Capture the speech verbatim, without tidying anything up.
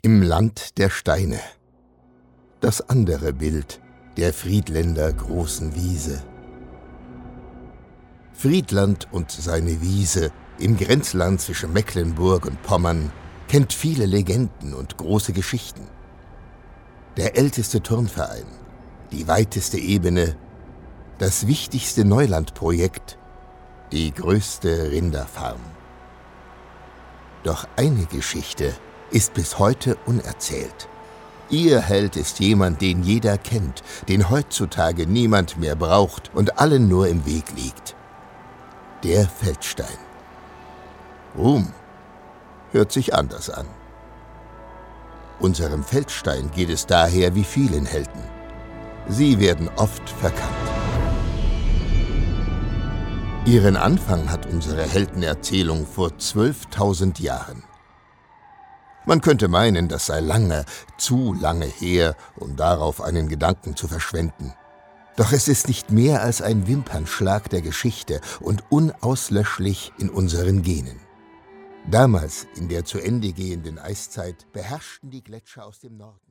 Im Land der Steine. Das andere Bild der Friedländer großen Wiese. Friedland und seine Wiese im Grenzland zwischen Mecklenburg und Pommern kennt viele Legenden und große Geschichten. Der älteste Turnverein, die weiteste Ebene, das wichtigste Neulandprojekt, die größte Rinderfarm. Doch eine Geschichte ist bis heute unerzählt. Ihr Held ist jemand, den jeder kennt, den heutzutage niemand mehr braucht und allen nur im Weg liegt. Der Feldstein. Ruhm hört sich anders an. Unserem Feldstein geht es daher wie vielen Helden. Sie werden oft verkannt. Ihren Anfang hat unsere Heldenerzählung vor zwölftausend Jahren. Man könnte meinen, das sei lange, zu lange her, um darauf einen Gedanken zu verschwenden. Doch es ist nicht mehr als ein Wimpernschlag der Geschichte und unauslöschlich in unseren Genen. Damals, in der zu Ende gehenden Eiszeit, beherrschten die Gletscher aus dem Norden.